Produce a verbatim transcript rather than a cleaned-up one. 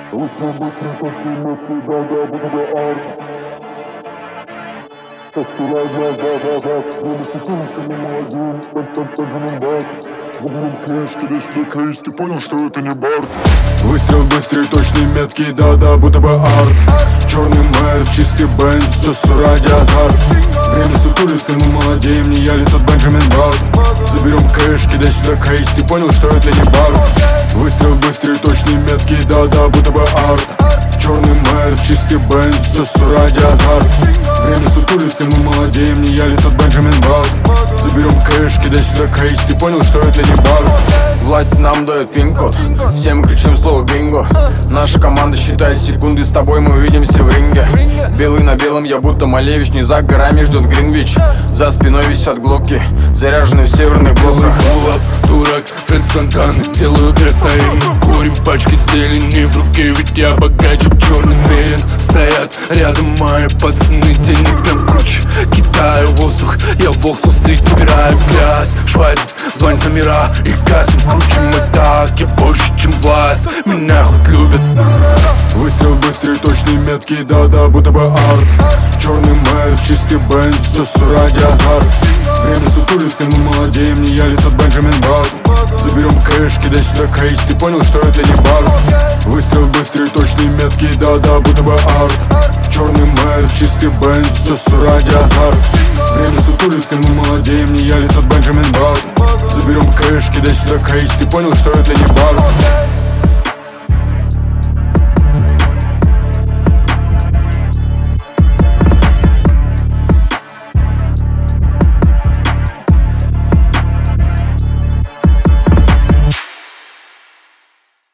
Выстрел быстрый, точный, меткий, да-да, буду бы арт. Постирай глаза, да-да, время секунд, ты не один, под-под-под бак. Заберем кейс, кидай сюда кейс, ты понял, что это не бар. Выстрел быстрый, точный, меткий, да-да, будто бы арт. Черный мэр, чистый бенз, все с ради азарт. Время сутулится, мы молодеем, не я ли тот Бенджамин Брат. Заберем кэш, кидай сюда кейс, ты понял, что это не бар. Выстрел быстрый, точный, меткий, да-да, будто бы арт. Черный мэр, чистый бенз, все с ради азарт. Время сутулится, мы молодеем, не я ли тот Бенджамин Брат. Заберем кэш, кидай сюда кейс, ты понял, что это не бар. Власть нам дает пин-код, все мы кричим слово бинго. Наша команда считает секунды, с тобой мы увидимся в ринге. Белый на белом, я будто Малевич, не за горами ждет Гринвич. За спиной висят глоки, заряженные в северных блоках. Булав, дурак, Фред Сантана, делаю красоим. Курим пачки зелени в руке, ведь я богаче, черный мерин. Стоят рядом мои пацаны, денег прям куча. Кидаю воздух, я в Волсу-стрит набираю газ. Швайц, звонит номера, их гасим, скручим мы так. Я больше, чем власть, меня хоть любят. Выстрел быстрый, точный, меткий, да-да, будто бы арт. Черный мэр, чистый бенз, все с ради азарт. Время сутулится, мы молодеем, не я ли тот Бенджамин Брат. Заберем кэш, кидай сюда кейс, ты понял, что это не бар. Выстрел быстрый, точный, меткий, да-да, будто бы арт. Черный мэр, чистый бенз, все с ради азарт. Время сутулится, мы молодеем, не я ли тот Бенджамин Брат. Заберем кэш, кидай сюда кейс, ты понял, что это не бар.